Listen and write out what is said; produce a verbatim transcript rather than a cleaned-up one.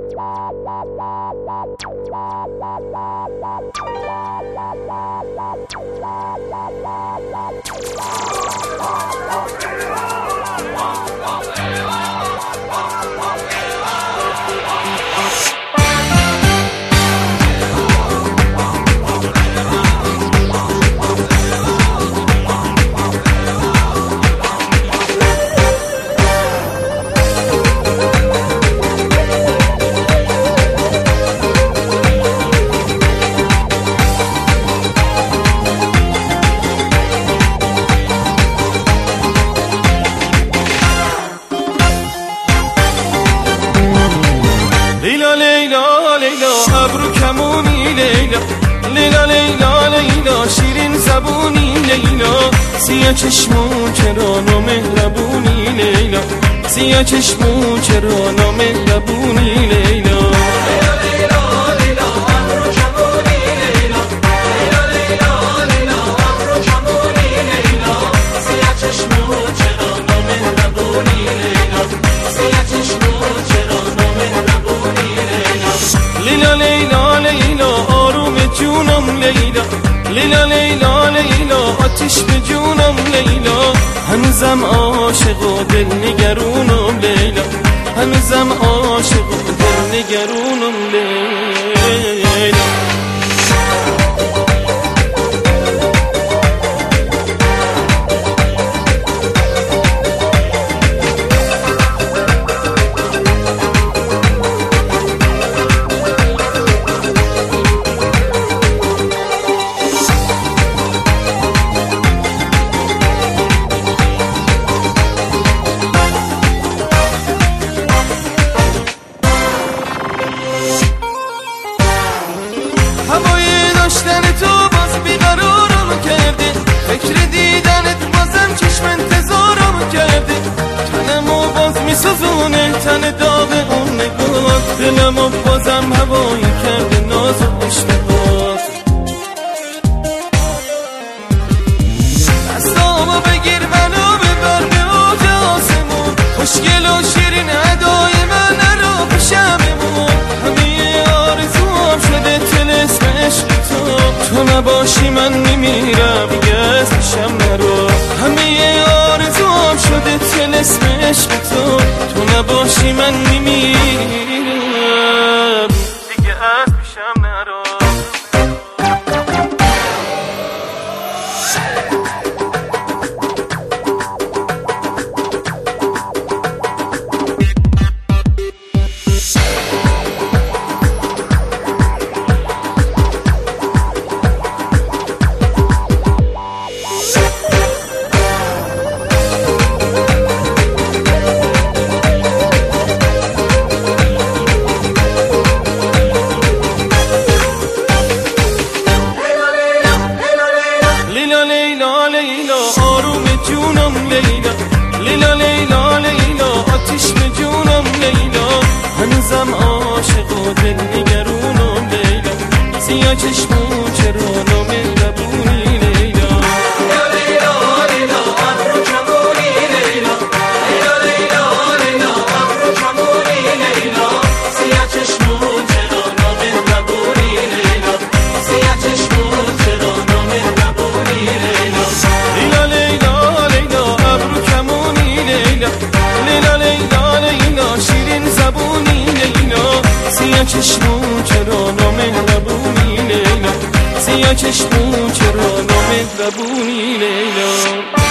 لیلا لیلا لیلا ابرو کمونی لیلا، لیلا لیلا لیلا شیرین زبونی لیلا، سیاه چشمون چرا نامهربونی لیلا، سیاه چشمون چرا نامهربونی لیلا. لیلا لیلا لیلا آروم جونم لیلا، لیلا لیلا لیلا آتیش به جونم لیلا، هنوزم عاشق و دل نگرونم لیلا، هنوزم عاشق و دل نگرونم لیلا. هوای داشتن تو باز بیقرارم کرده، فکر دیدنت بازم چشم انتظارم کرده، تنمو باز میسوزونه تن داغ اون نگاه، دلمو بازم هوایی کرده ناز و اشتباه. دستامو بگیر منو ببر به اوج آسمون، خوشگل و شیرین ادای من رو پیشمون، همه آرزوام شده طلسم عشق تو، تو نباشی من میمیرم دیگه از پیشم نرو، همه آرزوام شده طلسم عشق تو، تو نباشی من میمیرم دیگه از پیشم نرو. لیلا لیلا لیلا آروم جونم لیلا، لیلا لیلا لیلا آتیش به جونم لیلا، هنوزم عاشق و دل نگرونم لیلا، سیاه چشمون چرا نامهربونی لیلا. لیلا لیلا لیلا ابرو کمونی لیلا، لیلا لیلا لیلا ابرو کمونی لیلا، سیاه چشمون چرا نامهربونی لیلا، سیاه چشمون چرا نامهربونی لیلا. لیلا لیلا لیلا ابرو کمونی لیلا، لیلا لیلا لیلا شیرین زبونی لیلا، سیاه چشمون چرا نامهربونی لیلا، سیاه چشمون چرا نامهربونی لیلا.